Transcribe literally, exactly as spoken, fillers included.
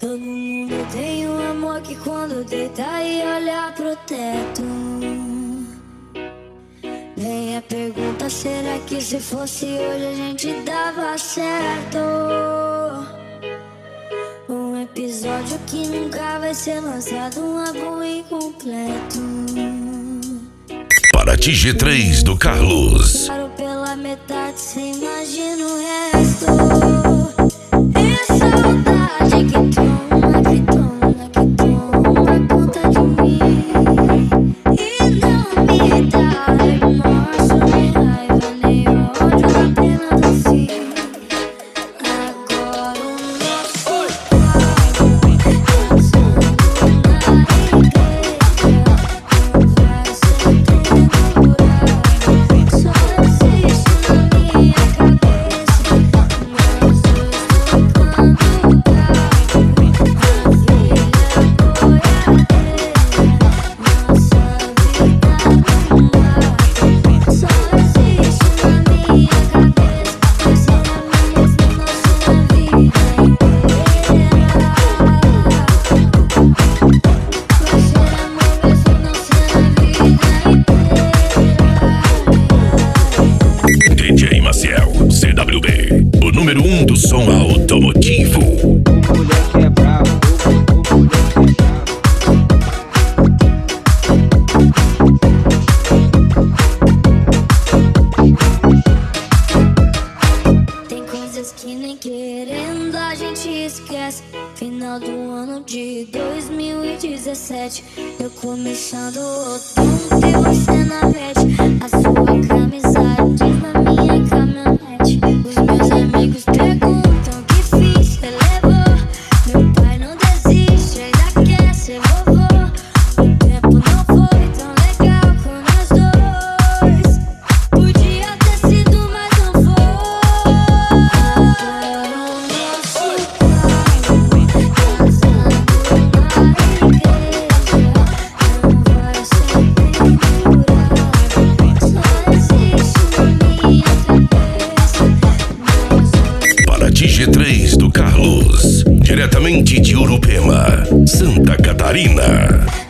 Todo mundo tem um amor que quando deita e olha pro teto. Vem a pergunta, será que se fosse hoje a gente dava certo? Um episódio que nunca vai ser lançado, um álbum incompleto. Paraty G três do Carlos. Paro pela metade, cê imagina o resto. É saudade que toma, que toma, que toma conta de mim. E não me dá remorso, nem raiva, nem ódio, apenas assim. Agora o nosso carro dançando na igreja não vai ser pendurado. Só existe na minha cabeça nós dois tocando o carro. A filha boiadeira, nossa vida no mar. Só existe na minha cabeça dois amigos na nossa vida inteira. Vai ser amor mesmo não ser a vida inteira. D J Maciel, C W B, o número um do som automotivo. O moleque é bravo, o moleque é Tem coisas que nem querendo a gente esquece. Final do ano de dois mil e dezessete, eu começando o outono, ter você na vete. A sua camisa diz na minha caminhonete. Os meus amigos perguntam que fiz, você levou. Meu pai não desiste, ainda quer ser vovô. O tempo não foi tão legal com nós dois. Podia ter sido, mas não foi. Agora o nosso carro dançando na igreja não vai ser pendurado. Só existe na minha cabeça nós dois. Paraty G três do Carlos, diretamente de Urupema, Santa Catarina.